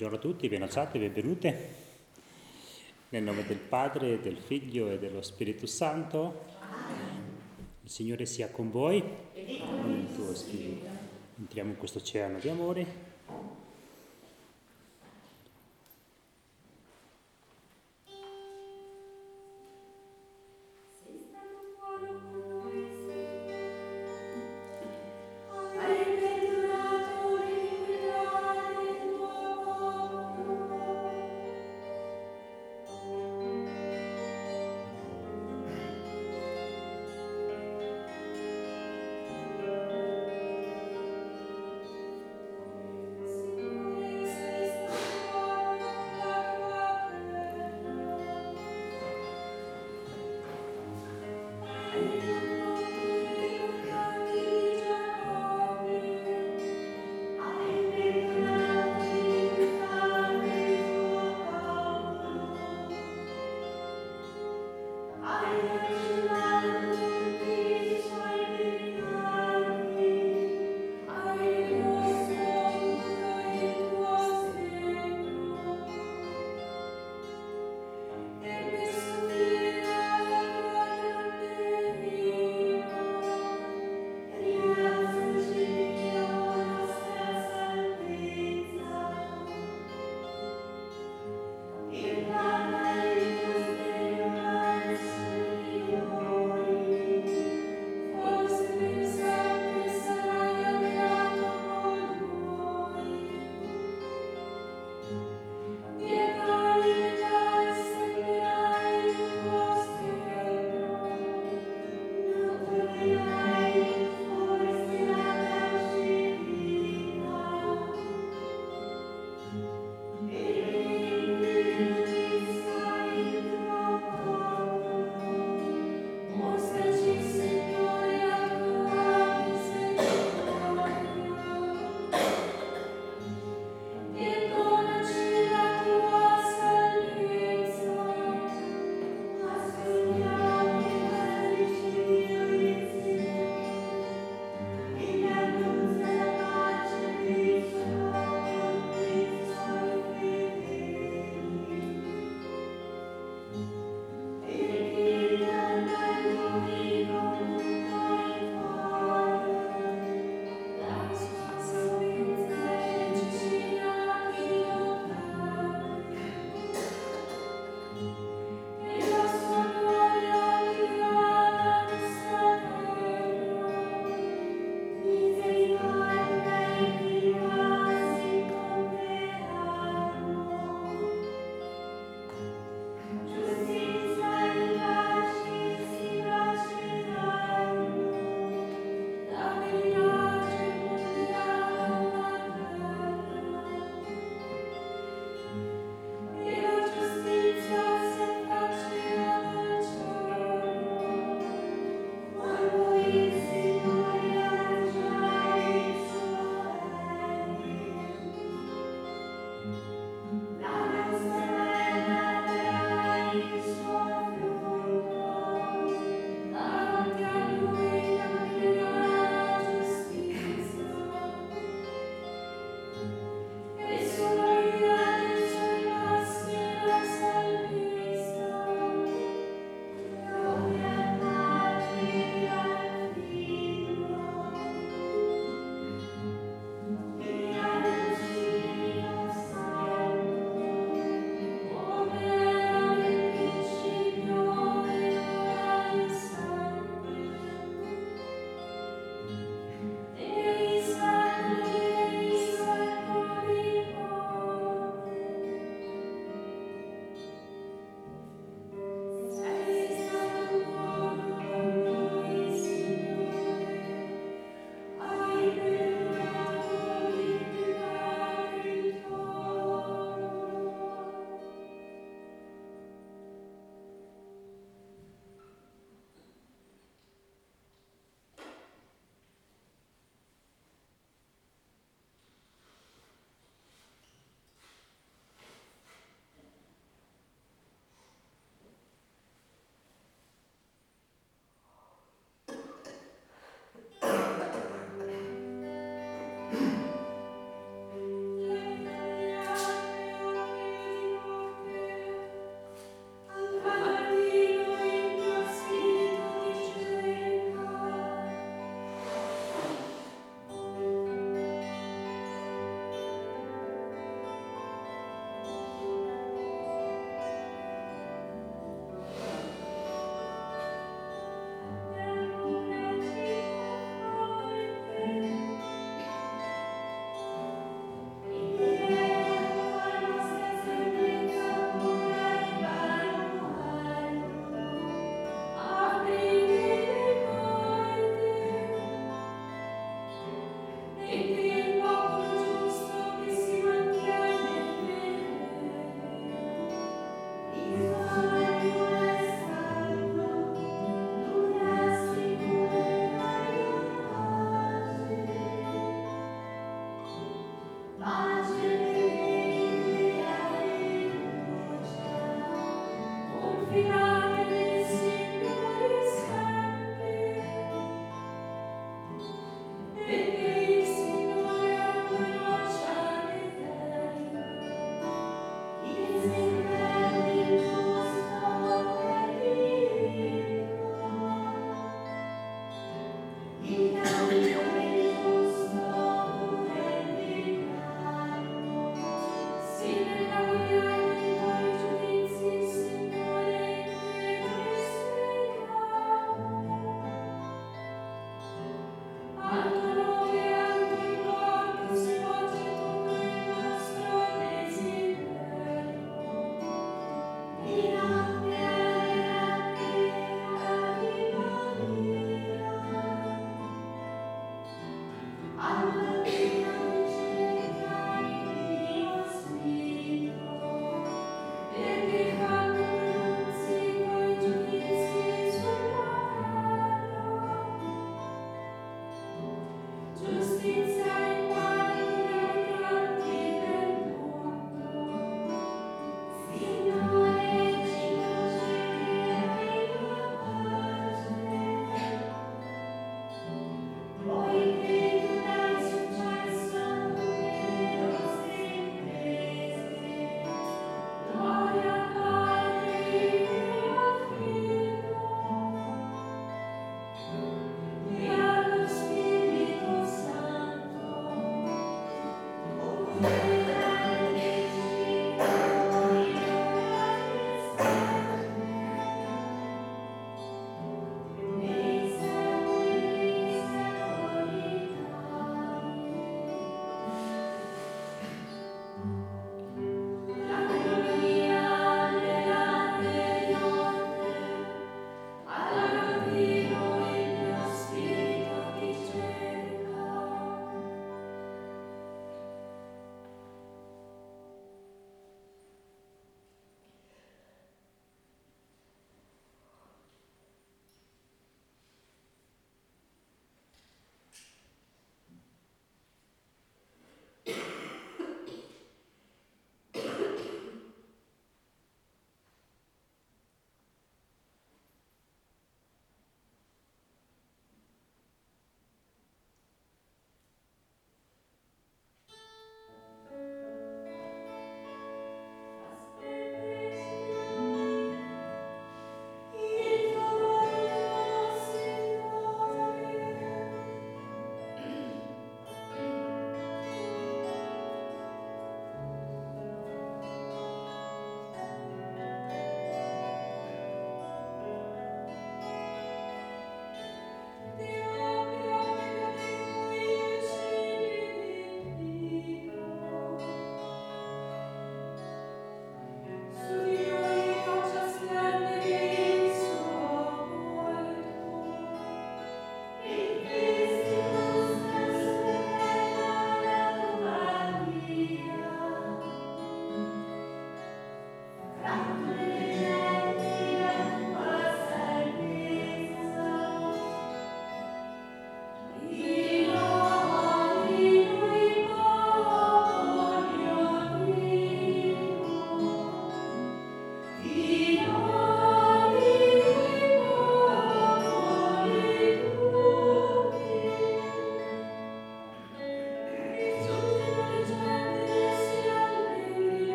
Buongiorno a tutti, ben alzate, benvenute. Nel nome del Padre, del Figlio e dello Spirito Santo. Il Signore sia con voi e con il tuo spirito. Entriamo in questo oceano di amore. Alleluia.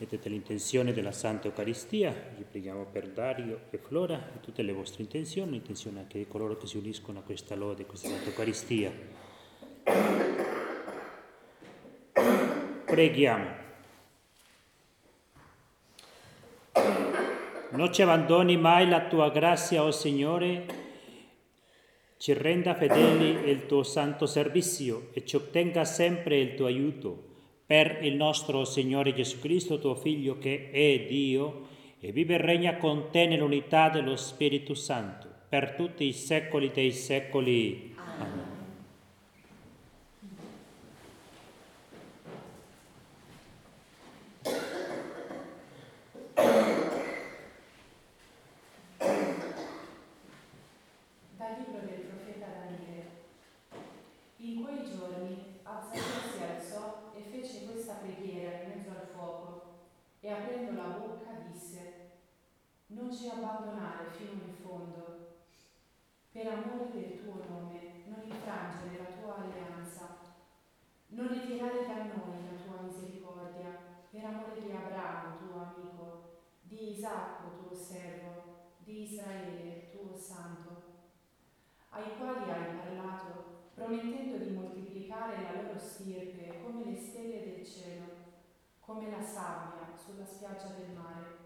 Mettete l'intenzione della Santa Eucaristia, vi preghiamo per Dario e Flora e tutte le vostre intenzioni, l'intenzione anche di coloro che si uniscono a questa lode, a questa Santa Eucaristia. Preghiamo. Non ci abbandoni mai la tua grazia, o Signore, ci renda fedeli il tuo santo servizio e ci ottenga sempre il tuo aiuto. Per il nostro Signore Gesù Cristo, tuo Figlio, che è Dio e vive e regna con te nell'unità dello Spirito Santo, per tutti i secoli dei secoli. Amen. Dal libro del profeta Daniele. In quei giorni Azzael si alzò e fece questa preghiera in mezzo al fuoco e aprendo la bocca disse: non ci abbandonare fino in fondo. Per amore del tuo nome non infrangere la tua alleanza, non ritirare da noi la tua misericordia, per amore di Abramo tuo amico, di Isacco tuo servo, di Israele tuo santo, ai quali hai parlato, promettendo di moltiplicare la loro stirpe come le stelle del cielo, come la sabbia sulla spiaggia del mare.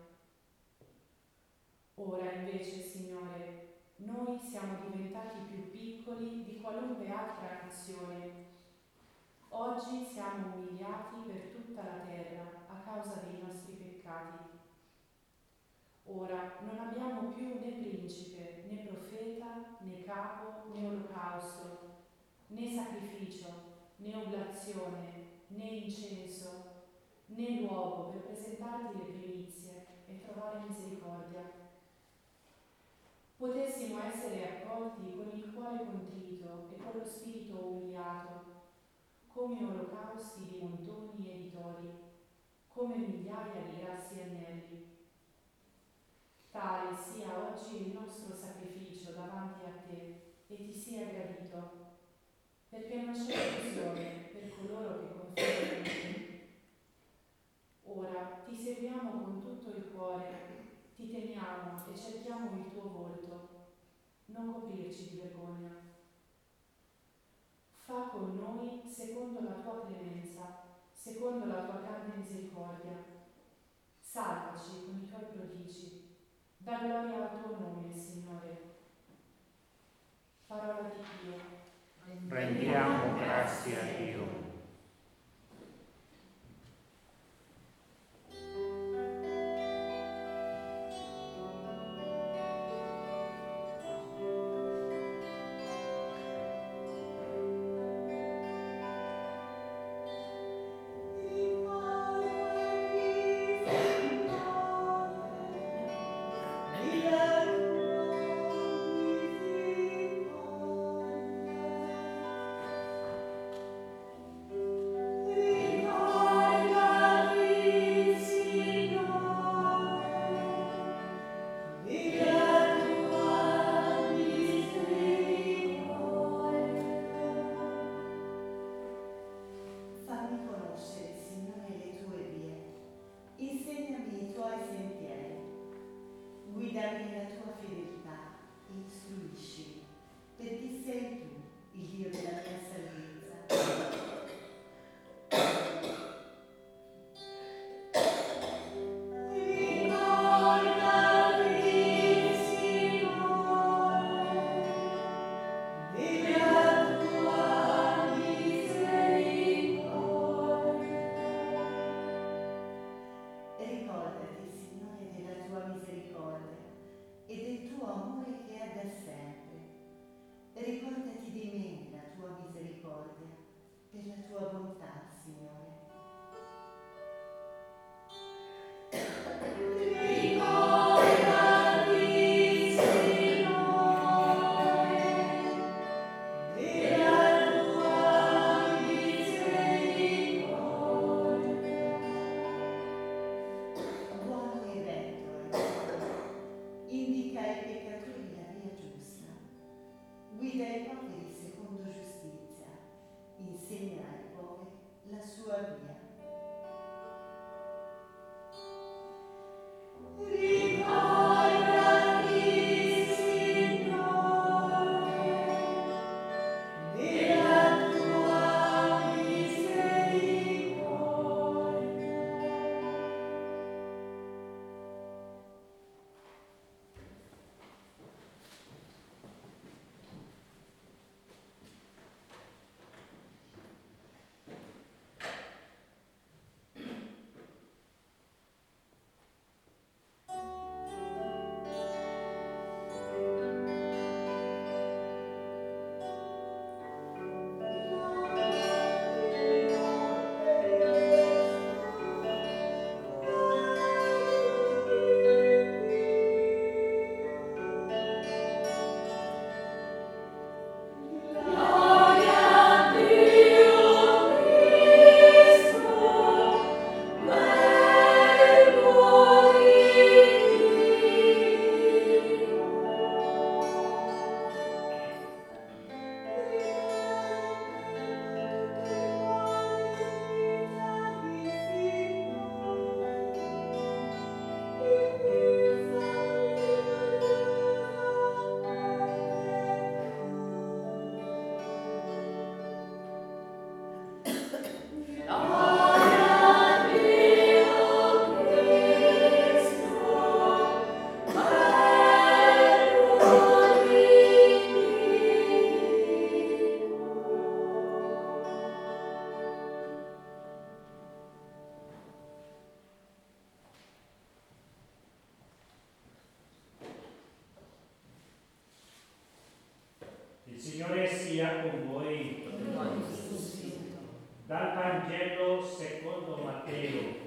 Ora invece, Signore, noi siamo diventati più piccoli di qualunque altra nazione. Oggi siamo umiliati per tutta la terra a causa dei nostri peccati. Ora non abbiamo più né principe, né profeta, né capo, né olocausto, né sacrificio, né oblazione, né incenso, né luogo per presentarti le primizie e trovare misericordia. Potessimo essere accolti con il cuore contrito e con lo spirito umiliato, come olocausti di montoni e di tori, come migliaia di grassi agnelli. Tale sia oggi il nostro sacrificio davanti a te e ti sia gradito, perché non c'è occasione per coloro che confiano in te. Ora ti seguiamo con tutto il cuore, ti temiamo e cerchiamo il tuo volto. Non coprirci di vergogna. Fa con noi secondo la tua clemenza, secondo la tua grande misericordia. Salvaci con i tuoi prodigi. Da gloria al tuo nome, Signore. Parola di Dio. Rendiamo grazie a Dio. sia con voi. Dal Vangelo secondo Matteo.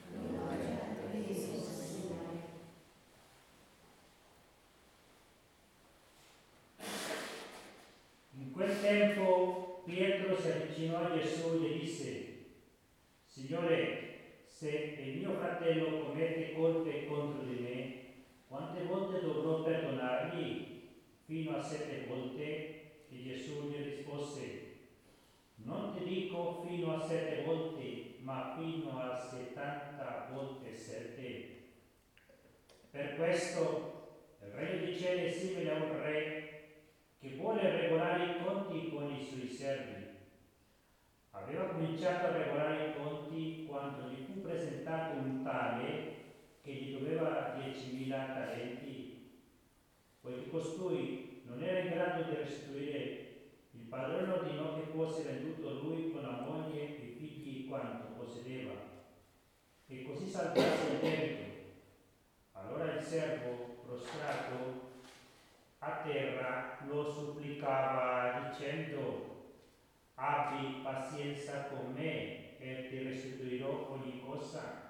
In quel tempo Pietro si avvicinò a Gesù e gli disse: Signore, se il mio fratello commette colpe contro di me, quante volte dovrò perdonargli? Fino a 7 volte? E Gesù gli rispose: non ti dico fino a 7 volte, ma fino a 70 volte 7. Per questo il Regno dei Cieli è simile a un re che vuole regolare i conti con i suoi servi. Aveva cominciato a regolare i conti quando gli fu presentato un tale che gli doveva 10.000 talenti. Poiché costui non era in grado di restituire, il padrone ordinò che fosse venduto lui con la moglie e i figli quanto possedeva, e così salvasse il debito. Allora il servo, prostrato a terra, lo supplicava dicendo: abbi pazienza con me e ti restituirò ogni cosa.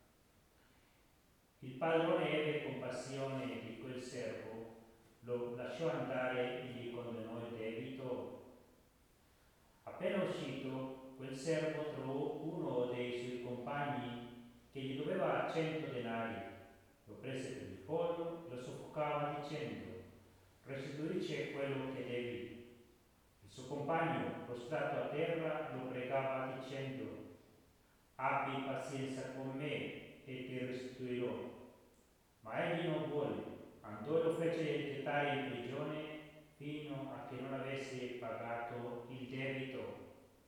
Il padrone ebbe compassione di quel servo, lo lasciò andare e gli condonò il debito. Appena uscito, quel servo trovò uno dei suoi compagni che gli doveva 100 denari. Lo prese per il collo e lo soffocava dicendo: restituisci quello che devi. Il suo compagno, prostrato a terra, lo pregava dicendo: abbi pazienza con me e ti restituirò. Ma egli non volle, andò e lo fece gettare in prigione fino a che non avesse pagato il debito.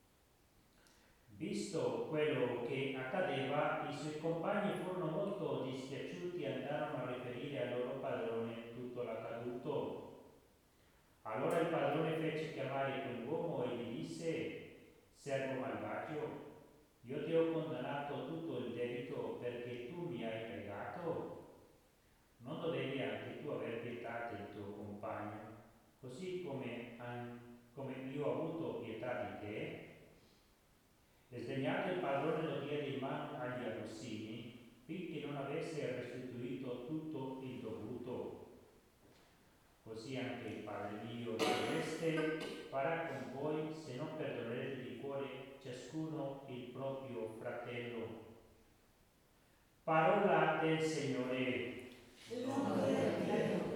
Visto quello che accadeva, i suoi compagni furono molto dispiaciuti e andarono a riferire al loro padrone tutto l'accaduto. Allora il padrone fece chiamare quell'uomo e gli disse: servo malvagio, io ti ho condannato tutto il debito perché tu mi hai pregato. Non dovevi anche tu aver pietà del tuo compagno, così come io ho avuto pietà di te? E sdegnato il padrone lo diede in mano agli arrossini, finché non avesse restituito tutto il dovuto. Così anche il Padre mio celeste farà con voi se non perdonerete di cuore ciascuno il proprio fratello. Parola del Signore.